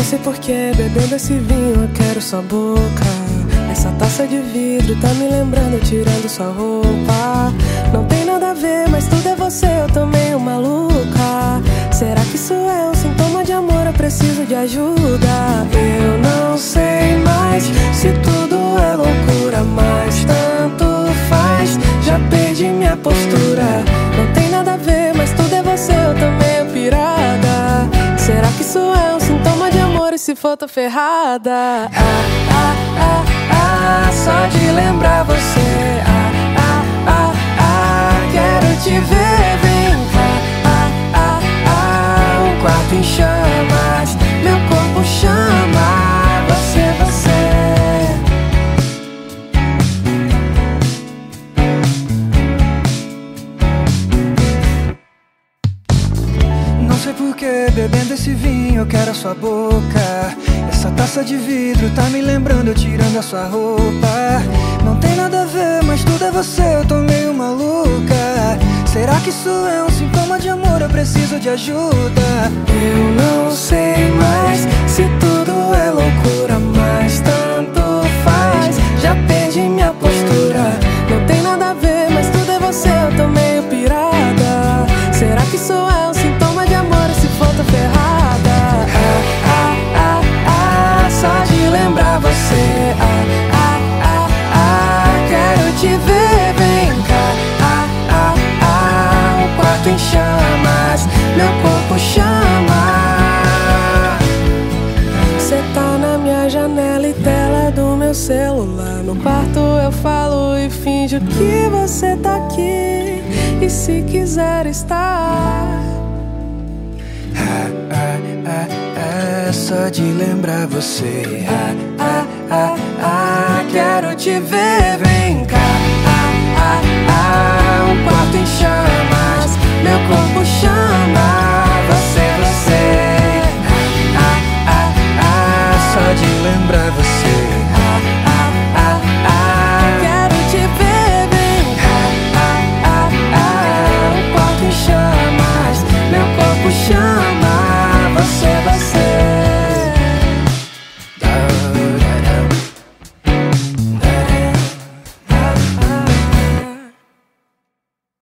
Não sei porquê, bebendo esse vinho eu quero sua boca. Essa taça de vidro tá me lembrando, tirando sua roupa. Não tem nada a ver, mas tudo é você, eu tô meio maluca. Será que isso é um sintoma de amor? Eu preciso de ajuda. Eu não sei mais se tudo é loucura, mas tanto faz, já perdi minha postura. Não tem nada a ver, mas tudo é você, eu tô meio pirada. Será que isso é um sintoma de amor? E se for, tô ferrada. Só de lembrar você. Quero te ver, vem cá. Um quarto em chamas, meu corpo chama você. Não sei porquê, bebendo esse vinho eu quero a sua boca. Essa taça de vidro tá me lembrando, eu tirando a sua roupa. Não tem nada a ver, mas tudo é você, eu tô meio maluca. Será que isso é um sintoma de amor? Eu preciso de ajuda. Eu não sei mais se tudo é loucura, mas tanto faz, já perdi minha postura. Não tem nada a ver, mas tudo é você, eu tô meio pirada. Será que isso é um sintoma de amor? E se for, tô ferrada. Só de lembrar você. Quero te ver, vem cá. Um quarto em chamas, meu corpo chama. Cê tá na minha janela e tela do meu celular. No quarto eu falo e finjo que você tá aqui. E se quiser estar, só de lembrar você. quero te ver, vem